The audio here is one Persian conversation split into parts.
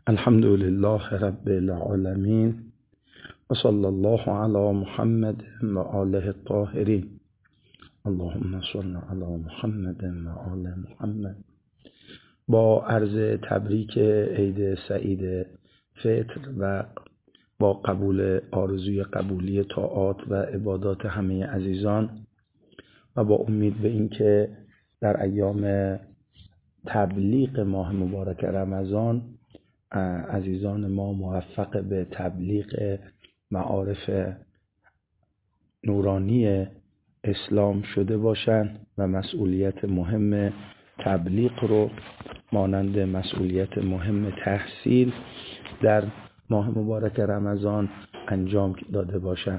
الحمد لله رب العالمين و صلی الله علی محمد و آله الطاهرین. اللهم صل علی محمد و آل محمد. با عرض تبریک عید سعید فطر و با قبول آرزوی قبولی طاعات و عبادات همه عزیزان و با امید به اینکه در ایام تبلیغ ماه مبارک رمضان عزیزان ما موفق به تبلیغ معارف نورانی اسلام شده باشند و مسئولیت مهم تبلیغ رو مانند مسئولیت مهم تحصیل در ماه مبارک رمضان انجام داده باشند.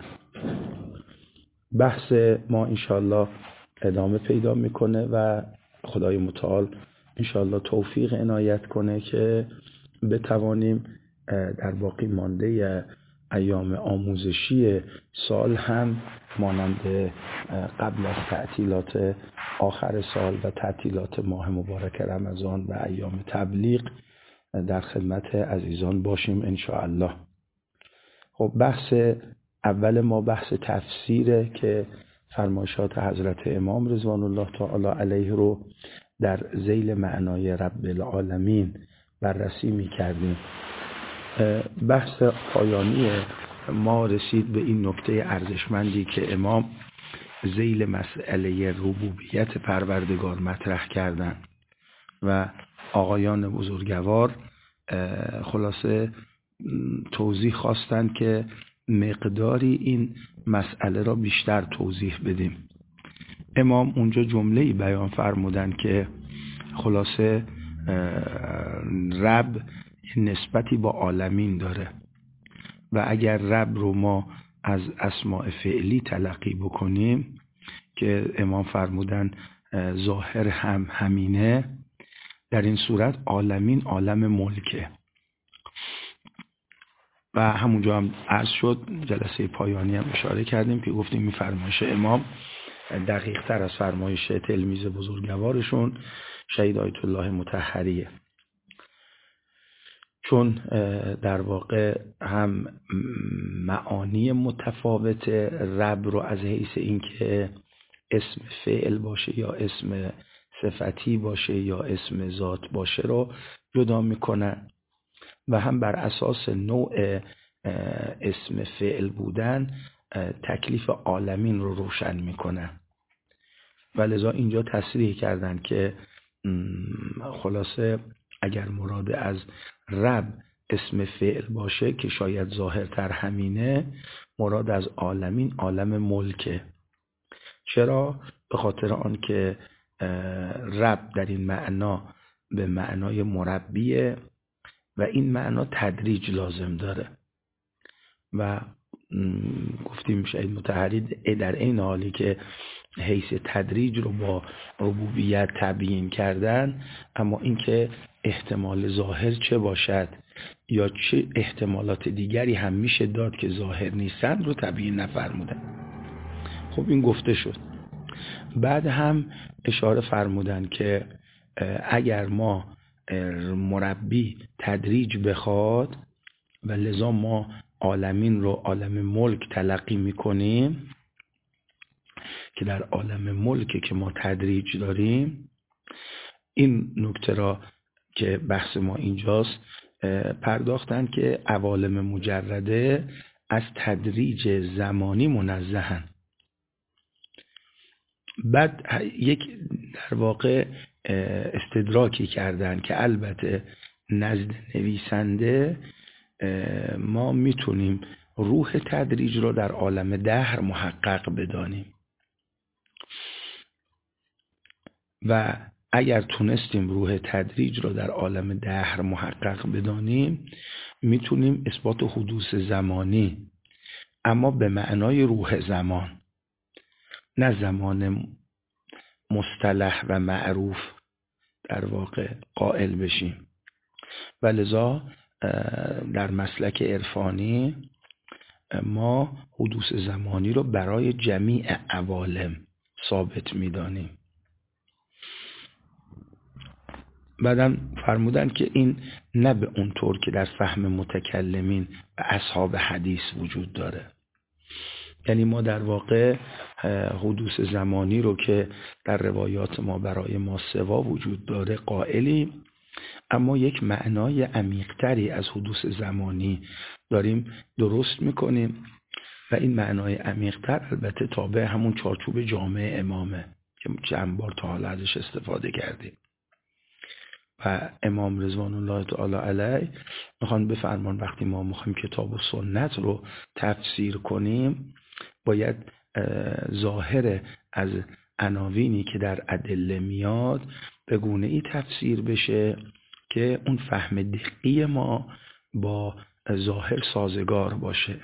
بحث ما انشالله ادامه پیدا میکنه و خدای متعال انشالله توفیق عنایت کنه که بتوانیم در باقی مانده ایام آموزشی سال هم مانند قبل از تعطیلات آخر سال و تعطیلات ماه مبارک رمضان و ایام تبلیغ در خدمت عزیزان باشیم انشاءالله. خب بحث اول ما بحث تفسیره که فرمایشات حضرت امام رضوان الله تعالی علیه رو در ذیل معنای رب العالمین بررسی می کردیم. بحث پایانی ما رسید به این نکته ارزشمندی که امام ذیل مسئله ربوبیت پروردگار مطرح کردند و آقایان بزرگوار خلاصه توضیح خواستند که مقداری این مسئله را بیشتر توضیح بدیم. امام اونجا جمله‌ای بیان فرمودند که خلاصه رب نسبتی با عالمین داره و اگر رب رو ما از اسماء فعلی تلقی بکنیم که امام فرمودن ظاهر هم همینه، در این صورت عالمین عالم ملکه و همونجا هم عرض شد جلسه پایانی هم اشاره کردیم که گفتیم این فرمایش امام دقیق تر از فرمایش تلمیذ بزرگوارشون شهید آیت الله مطهریه، چون در واقع هم معانی متفاوت رب رو از حیث اینکه اسم فعل باشه یا اسم صفتی باشه یا اسم ذات باشه رو جدا میکنن و هم بر اساس نوع اسم فعل بودن تکلیف عالمین رو روشن میکنن و لذا اینجا تصریح کردن که خلاصه اگر مراد از رب اسم فعل باشه که شاید ظاهرتر همینه، مراد از عالمین عالم ملکه. چرا؟ به خاطر آن که رب در این معنا به معنای مربیه و این معنا تدریج لازم داره و گفتیم شهید مطهری در این حالی که حیث تدریج رو با ربوبیت تبیین کردن، اما اینکه احتمال ظاهر چه باشد یا چه احتمالات دیگری هم میشه داد که ظاهر نیستن رو تبیین نفرمودن. خب این گفته شد. بعد هم اشاره فرمودن که اگر ما مربی تدریج بخواد و لذا ما عالمین رو عالم ملک تلقی میکنیم که در عالم ملک که ما تدریج داریم، این نکته را که بحث ما اینجاست پرداختن که عوالم مجرده از تدریج زمانی منزهن. بعد یک در واقع استدراکی کردن که البته نزد نویسنده ما میتونیم روح تدریج رو در عالم دهر محقق بدانیم و اگر تونستیم روح تدریج رو در عالم دهر محقق بدانیم میتونیم اثبات حدوث زمانی، اما به معنای روح زمان، نه زمان مصطلح و معروف در واقع قائل بشیم و لذا در مسلک عرفانی ما حدوث زمانی رو برای جمیع عوالم ثابت می‌دانیم بعدم فرمودن که این نه به اون طور که در فهم متکلمین و اصحاب حدیث وجود داره. یعنی ما در واقع حدوث زمانی رو که در روایات ما برای ما سوا وجود داره قائلیم، اما یک معنای عمیق‌تری از حدوث زمانی داریم درست میکنیم و این معنای عمیق‌تر البته تابع همون چارچوب جامع امامه که چند بار تا حالا ازش استفاده کردیم. و امام رضوان الله تعالی علیه میخوان بفرمان وقتی ما میخوایم کتاب و سنت رو تفسیر کنیم باید ظاهر از عناوینی که در ادله میاد به گونه ای تفسیر بشه که اون فهم دقیق ما با ظاهر سازگار باشه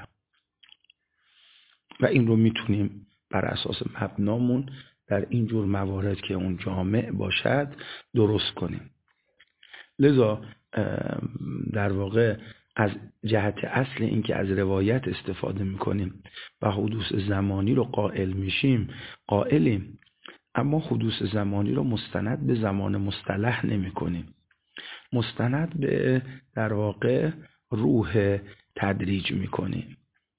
و این رو میتونیم بر اساس مبنامون در این جور موارد که اون جامع باشد درست کنیم. لذا در واقع از جهت اصل این که از روایت استفاده میکنیم و حدوث زمانی رو قائلیم، اما حدوث زمانی رو مستند به زمان مصطلح نمی کنیم، مستند به در واقع روح تدریج می کنیم.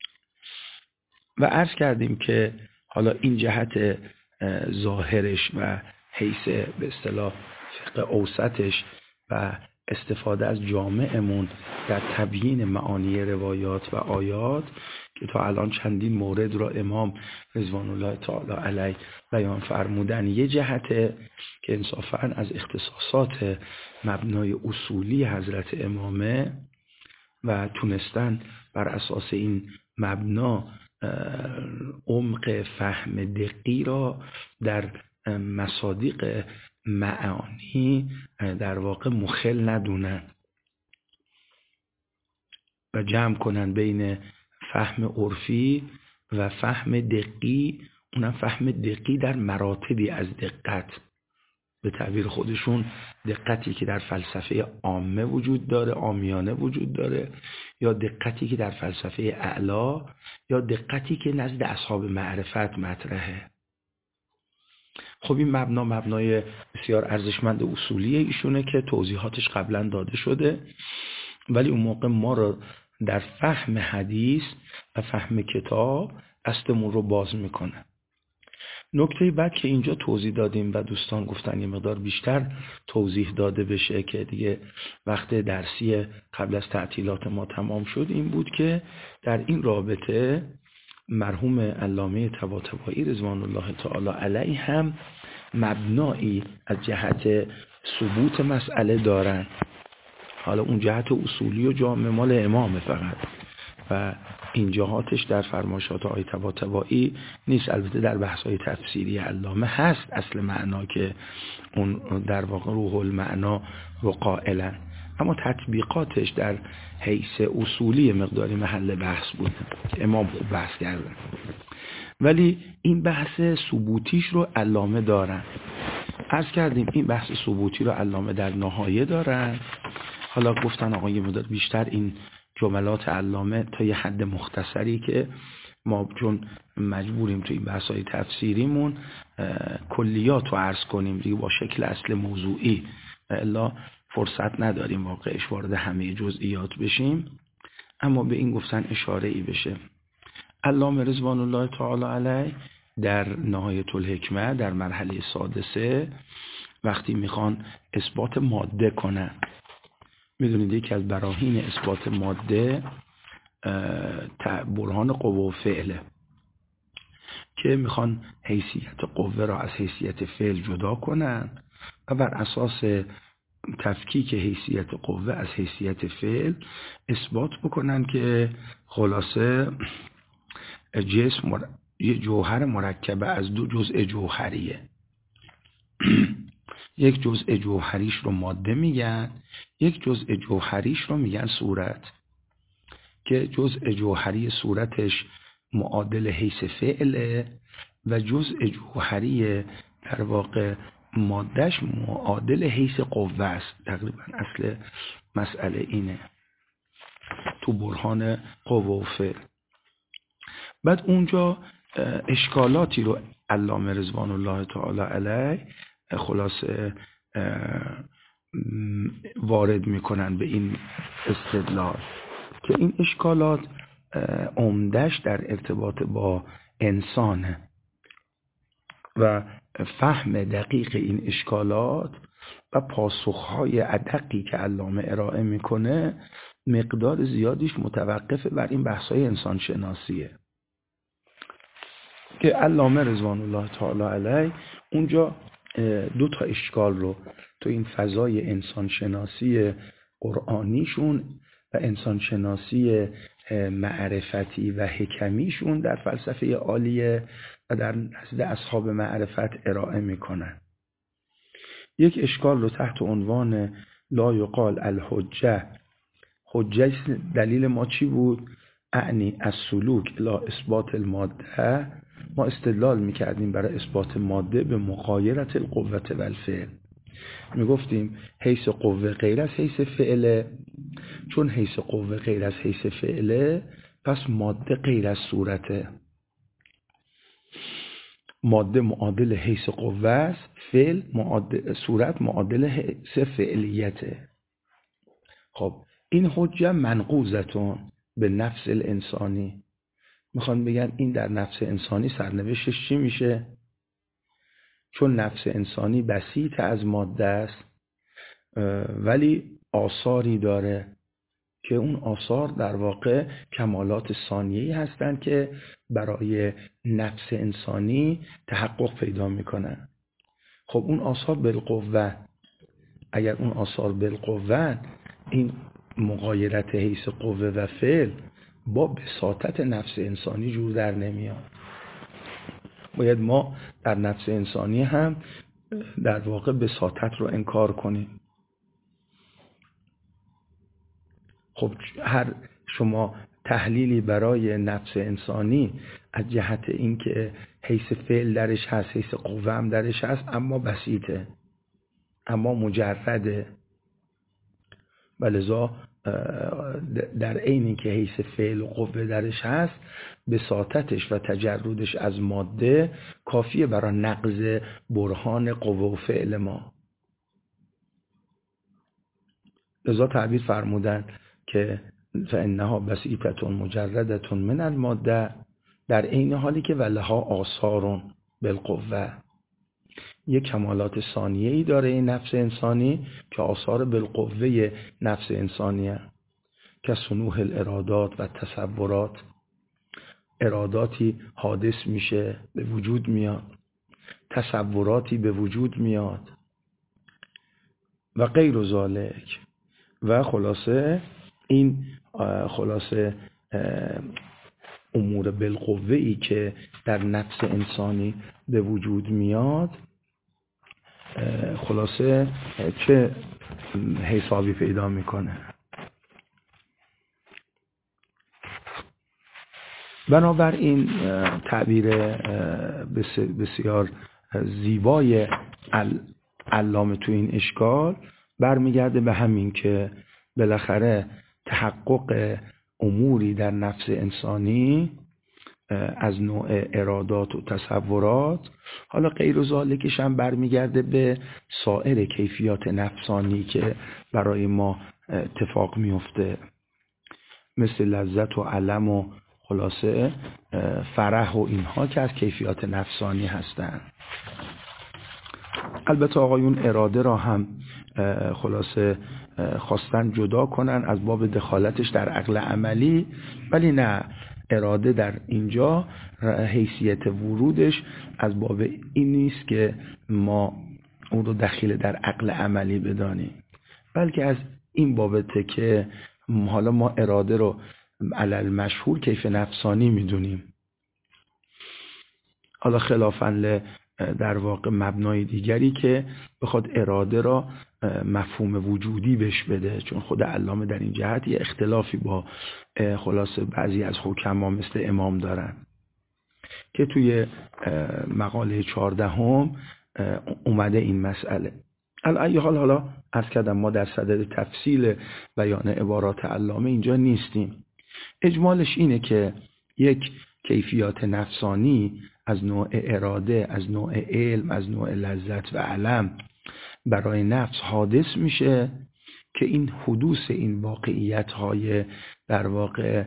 و عرض کردیم که حالا این جهت ظاهرش و حیث به اصطلاح فقه اوسطش و استفاده از جامعمون در تبیین معانی روایات و آیات که تا الان چندین مورد را امام رضوان الله تعالی علیه بیان فرمودن یه جهته که انصافاً از اختصاصات مبنای اصولی حضرت امامه و تونستن بر اساس این مبنا عمق فهم دقیق را در مصادیق معانی در واقع مخل ندونن و جمع کنن بین فهم عرفی و فهم دقیق، اونم فهم دقیق در مراتبی از دقت، به تعبیر خودشون دقتی که در فلسفه عامه وجود داره، عامیانه وجود داره، یا دقتی که در فلسفه اعلا، یا دقتی که نزد اصحاب معرفت مطرحه. خب این مبنای بسیار ارزشمند اصولی ایشونه که توضیحاتش قبلا داده شده، ولی اون موقع ما رو در فهم حدیث و فهم کتاب دستمون رو باز میکنه. نکته بعد که اینجا توضیح دادیم و دوستان گفتن یه مقدار بیشتر توضیح داده بشه که دیگه وقت درسی قبل از تعطیلات ما تمام شد، این بود که در این رابطه مرحوم علامه طباطبایی رضوان الله تعالی علیه هم مبنایی از جهت ثبوت مسئله دارن. حالا اون جهت اصولی و جامع مال امامه فقط و این جهاتش در فرمایشات آقای طباطبایی نیست. البته در بحث‌های تفسیری علامه هست اصل معنا که اون در واقع روح المعنا رو قائلن، اما تطبیقاتش در حیث اصولی مقداری محل بحث بود که امام خوب بحث کردن، ولی این بحث ثبوتیش رو علامه دارن. عرض کردیم این بحث ثبوتی رو علامه در نهایه دارن. حالا گفتن آقا یه مقدار بیشتر این جملات علامه تا یه حد مختصری که ما چون مجبوریم تو این بحث‌های تفسیریمون کلیات رو عرض کنیم دیگه با شکل اصل موضوعی، الا فرصت نداریم واقعش وارد همه جزئیات بشیم، اما به این گفتن اشاره‌ای بشه. علامه رضوان الله تعالی علیه در نهایت الحکمه در مرحله سادسه وقتی میخوان اثبات ماده کنن، میدونید یکی از براهین اثبات ماده برهان قوه و فعله که میخوان حیثیت قوه را از حیثیت فعل جدا کنن و بر اساس تفکیک حیثیت قوه از حیثیت فعل اثبات بکنن که خلاصه جسم یه جوهر مرکب از دو جزء جوهریه. یک جزء جوهریش رو ماده میگن، یک جزء جوهریش رو میگن صورت، که جزء جوهری صورتش معادل حیث فعله و جزء جوهری در واقع مادهش معادل حیث قوه است. تقریبا اصل مسئله اینه تو برهان قوه و فعل. بعد اونجا اشکالاتی رو علامه رضوان الله تعالی علیه خلاصه وارد میکنن به این استدلال که این اشکالات عمدش در ارتباط با انسانه و فهم دقیق این اشکالات و پاسخهای ادقی که علامه ارائه میکنه مقدار زیادیش متوقف بر این بحث‌های انسان شناسیه که علامه رضوان الله تعالی علیه اونجا دو تا اشکال رو تو این فضای انسان شناسی قرآنیشون و انسان شناسی معرفتی و حکمیشون در فلسفه عالیه و در نزد اصحاب معرفت ارائه میکنن. یک اشکال رو تحت عنوان لا یقال الحجه، حجه دلیل ما چی بود؟ اعنی السلوک الی اثبات الماده، ما استدلال میکردیم برای اثبات ماده به مغایرت القوة و الفعل، میگفتیم حیث قوه غیر از حیث فعله، چون حیث قوه غیر از حیث فعله پس ماده غیر از صورته، ماده معادل حیث قوه است، فعل صورت معادل حیث فعلیته. خب این حجه منقوضتون به نفس الانسانی، میخوان بگن این در نفس انسانی سرنوشتش چی میشه؟ چون نفس انسانی بسیط از ماده است ولی آثاری داره که اون آثار در واقع کمالات ثانیه‌ای هستند که برای نفس انسانی تحقق پیدا میکنن. خب اون آثار بالقوه، اگر اون آثار بالقوه، این مغایرت حیث قوه و فعل با بساطت نفس انسانی جور در نمیاد. باید ما در نفس انسانی هم در واقع بساطت رو انکار کنیم. خب هر شما تحلیلی برای نفس انسانی از جهت اینکه حیث فعل درش هست، حیث قوه هم درش هست، اما بسیطه، اما مجرده، ولذا در عین که حیث فعل و قوه درش هست بساطتش و تجردش از ماده کافیه برای نقض برهان قوه و فعل ما. لذا تعبیر فرمودن که فانها بسیطه مجرده من الماده، در عین حالی که ولها آثار بالقوه، یک کمالات ثانیه‌ای داره این نفس انسانی که آثار بالقوه نفس انسانیه، که صنوح الارادات و تصورات، اراداتی حادث میشه، به وجود میاد، تصوراتی به وجود میاد و غیر ذالک. و خلاصه این امور بالقوه‌ای که در نفس انسانی به وجود میاد خلاصه چه حسابی پیدا میکنه؟ بنابراین تعبیر بسیار زیبای علامه تو این اشکال برمیگرده به همین که بالاخره تحقق اموری در نفس انسانی از نوع ارادات و تصورات، حالا غیر ذالکش هم برمیگرده به سایر کیفیات نفسانی که برای ما اتفاق میفته، مثل لذت و علم و خلاصه فرح و اینها که از کیفیات نفسانی هستند. البته آقایون اراده را هم خلاصه خواستن جدا کنن از باب دخالتش در عقل عملی، ولی نه، اراده در اینجا حیثیت ورودش از باب این نیست که ما اون رو دخیل در عقل عملی بدانیم، بلکه از این بابته که حالا ما اراده رو علل مشهور کیف نفسانی میدونیم، حالا خلافاً در واقع مبنای دیگری که بخواد اراده را مفهوم وجودی بهش بده، چون خود علامه در این جهت یه اختلافی با خلاصه بعضی از حکما مثل امام دارن که توی مقاله 14 اومده این مسئله. علی حال حالا عرض کردم ما در صدد تفصیل بیان عبارات علامه اینجا نیستیم. اجمالش اینه که یک کیفیات نفسانی از نوع اراده، از نوع علم، از نوع لذت و علم برای نفس حادث میشه که این حدوث این واقعیت‌های در واقع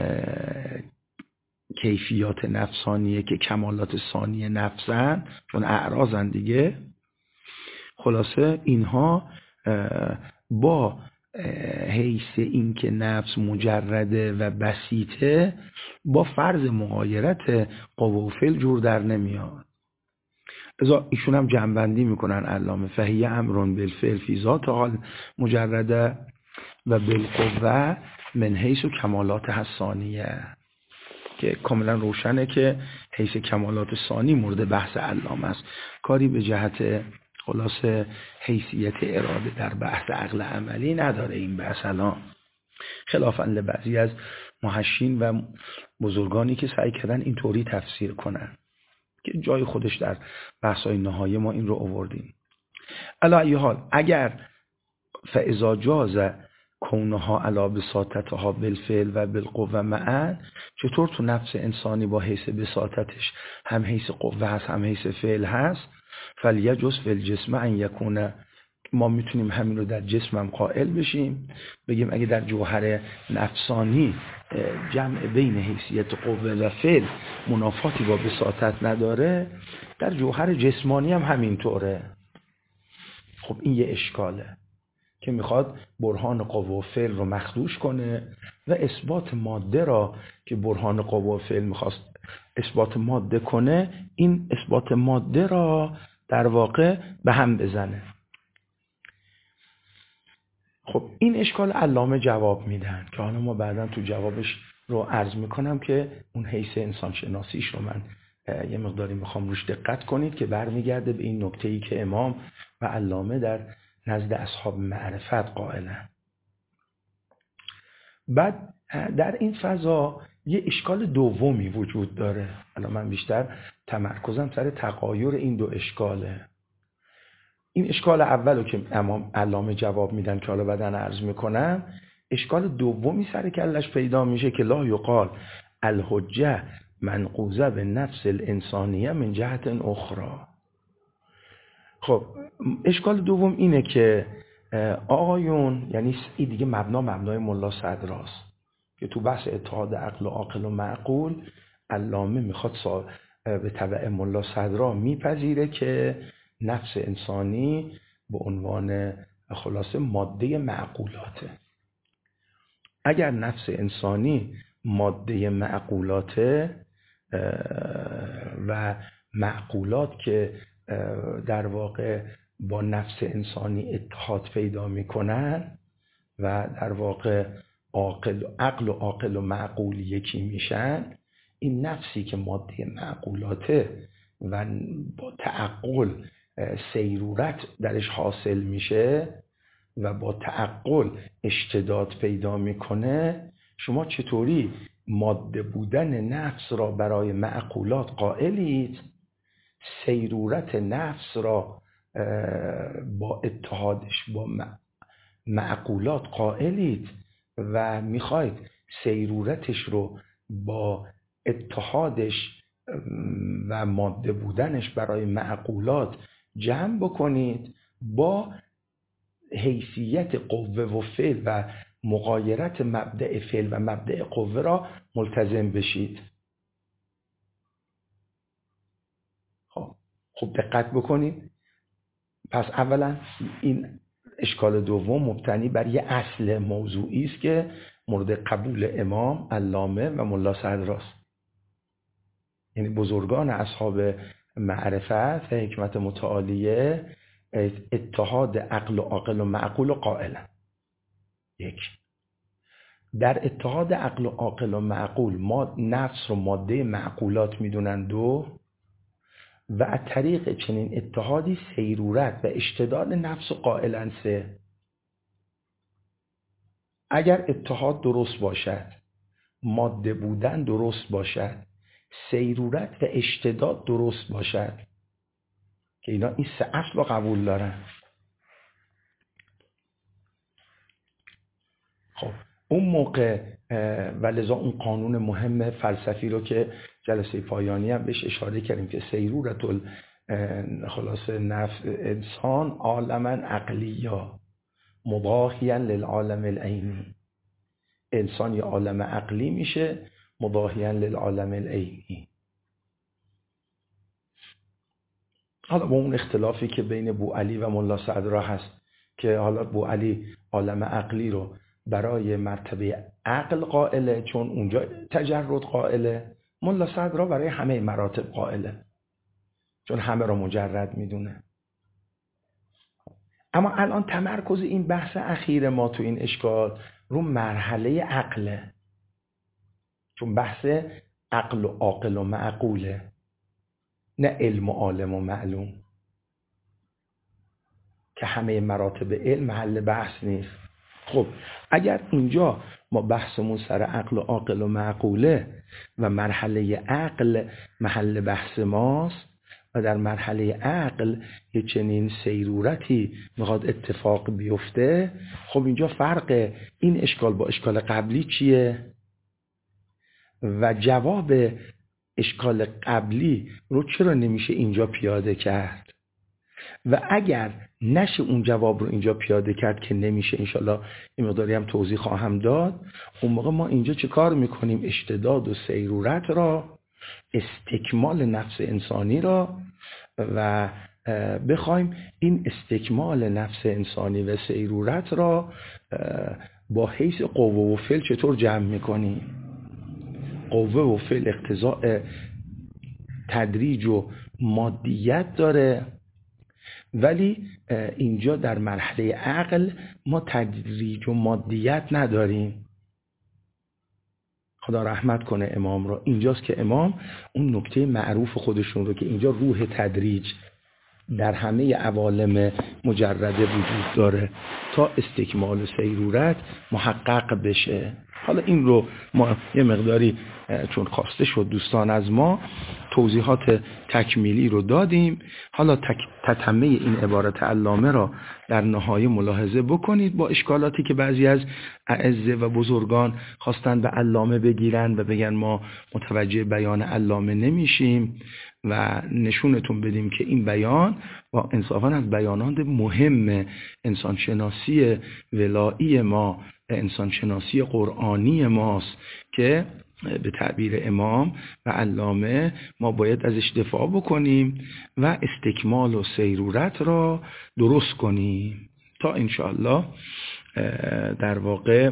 کیفیات نفسانیه که کمالات ثانی نفسن، چون اعراضن دیگه. خلاصه اینها با حیث این که نفس مجرده و بسیطه با فرض مغایرت قوه و فعل جور در نمیاد. ازا ایشون هم جمع‌بندی میکنن علامه: فهیه امرون بالفعل فی ذات حال مجرده و بالقوه من حیث و کمالات حسانیه، که کاملا روشنه که حیث کمالات ثانی مورد بحث علامه است، کاری به جهت خلاصه حیثیت اراده در بحث عقل عملی نداره این بحث الان، خلافاً لبعضی از محشین و بزرگانی که سعی کردن اینطوری تفسیر کنن که جای خودش در بحث‌های نهایی ما این رو آوردیم. علی ای حال اگر فاذا جاز کونها علی بساطتها بالفعل و بالقوه معا، چطور تو نفس انسانی با حیث بساطتش هم حیث قوه هست هم حیث فعل هست، فلیجوز فی الجسم ان یکون، ما میتونیم همین رو در جسم هم قائل بشیم، بگیم اگه در جوهر نفسانی جمع بین حیثیت قوه و فعل منافاتی با بساطت نداره، در جوهر جسمانی هم همینطوره. خب این یه اشکاله که میخواد برهان قوه و فعل رو مخدوش کنه و اثبات ماده را که برهان قوه و فعل میخواست اثبات ماده کنه، این اثبات ماده را در واقع به هم بزنه. خب این اشکال علامه جواب میدن که حالا ما بعدا تو جوابش رو عرض میکنم که اون حیث انسان شناسیش رو من یه مقداری میخوام روش دقت کنید که برمیگرده به این نکته‌ای که امام و علامه در نزد اصحاب معرفت قائلن. بعد در این فضا یه اشکال دومی وجود داره. الان من بیشتر تمرکزم سر تغایر این دو اشکاله. این اشکال اولو که امام علامه جواب میدن که حالا بعدن عرض میکنم، اشکال دومی سر کلش پیدا میشه که لا یقال الحجه منقوزه به نفس الانسانیه من جهت اخرى. خب اشکال دوم اینه که آقایون، یعنی این دیگه مبنای ملا صدراست که تو بحث اتحاد عقل و عاقل و معقول علامه میخواد به تبع ملا صدرا میپذیره که نفس انسانی به عنوان خلاصه ماده معقولاته. اگر نفس انسانی ماده معقولاته و معقولات که در واقع با نفس انسانی اتحاد پیدا میکنن و در واقع عقل و عاقل و معقول یکی میشن، این نفسی که ماده معقولاته و با تعقل سیرورت درش حاصل میشه و با تعقل اشتداد پیدا میکنه، شما چطوری ماده بودن نفس را برای معقولات قائلید، سیرورت نفس را با اتحادش با معقولات قائلید و میخواید سیرورتش رو با اتحادش و ماده بودنش برای معقولات جمع بکنید، با حیثیت قوه و فعل و مغایرت مبدأ فعل و مبدأ قوه را ملتزم بشید. خب دقت بکنید. پس اولا این اشکال دوم مبتنی بر یه اصل موضوعی است که مورد قبول امام، علامه و ملا صدراست. یعنی بزرگان اصحاب معرفت و حکمت متعالیه اتحاد عقل و عاقل و معقول و قائلن. یک، در اتحاد عقل و عاقل و معقول ما نفس رو ماده معقولات میدونن. دو، و از طریق چنین اتحادی سیرورت و اشتداد نفس و قائلن. سه، اگر اتحاد درست باشد، ماده بودن درست باشد، سیرورت و اشتداد درست باشد، که اینا این سه اصل رو قبول دارن. خب اون موقع و لذا اون قانون مهم فلسفی رو که جلسه پایانی هم بهش اشاره کردیم که سیرورت خلاص نفس انسان عالما عقلیا مضاهیا للعالم العینی. انسان یه عالم عقلی میشه مضاهیا للعالم العینی. حالا با اون اختلافی که بین بوعلی و ملا صدرا هست که حالا بوعلی عالم عقلی رو برای مرتبه عقل قائله چون اونجا تجرد قائله، ملا صدرا برای همه مراتب قائله چون همه رو مجرد میدونه. اما الان تمرکز این بحث اخیر ما تو این اشکال رو مرحله عقله، چون بحث عقل و عاقل و معقوله، نه علم و عالم و معلوم که همه مراتب علم محل بحث نیست. خب اگر اینجا ما بحثمون سر عقل و عاقل و معقوله و مرحله عقل محل بحث ماست و در مرحله عقل یه چنین سیرورتی میخواد اتفاق بیفته، خب اینجا فرق این اشکال با اشکال قبلی چیه؟ و جواب اشکال قبلی رو چرا نمیشه اینجا پیاده کرد؟ و اگر نشه اون جواب رو اینجا پیاده کرد که نمیشه، انشالله این مقداری هم توضیح خواهم داد، اون موقع ما اینجا چه کار میکنیم؟ اشتداد و سیرورت را، استکمال نفس انسانی را و بخوایم این استکمال نفس انسانی و سیرورت را با حیث قوه و فعل چطور جمع میکنیم؟ قوه و فعل اقتضاء تدریج و مادیت داره، ولی اینجا در مرحله عقل ما تدریج و مادیت نداریم. خدا رحمت کنه امام رو. اینجاست که امام اون نکته معروف خودشون رو که اینجا روح تدریج در همه عوالم مجرده وجود داره تا استکمال و سیرورت محقق بشه. حالا این رو ما یه مقداری چون خواسته شد دوستان از ما توضیحات تکمیلی رو دادیم. حالا تتمه این عبارت علامه را در نهایه ملاحظه بکنید با اشکالاتی که بعضی از اعزه و بزرگان خواستن به علامه بگیرن و بگن ما متوجه بیان علامه نمیشیم و نشونتون بدیم که این بیان با انصافاً از بیانات مهم انسانشناسی ولایی ما، انسانشناسی قرآنی ماست که به تعبیر امام و علامه ما باید ازش دفاع بکنیم و استکمال و سیرورت را درست کنیم تا انشاءالله در واقع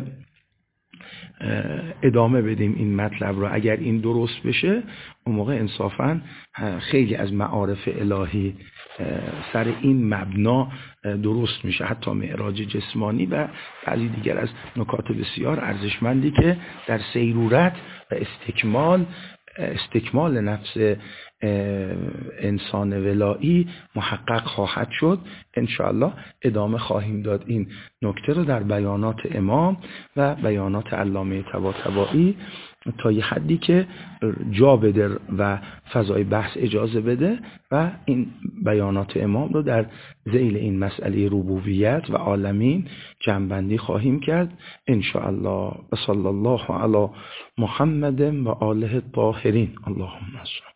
ادامه بدیم این مطلب را. اگر این درست بشه اون موقع انصافاً خیلی از معارف الهی سر این مبنا درست میشه، حتی معراج جسمانی و بعضی دیگر از نکات بسیار ارزشمندی که در سیرورت و استکمال نفس انسان ولایی محقق خواهد شد. انشاءالله ادامه خواهیم داد این نکته رو در بیانات امام و بیانات علامه طباطبایی تا یه حدی که جا بده و فضای بحث اجازه بده و این بیانات امام رو در ذیل این مسئله ربوبیت و عالمین جمع‌بندی خواهیم کرد انشاءالله. و صلی الله علی محمد و آله الطاهرین. اللهم صل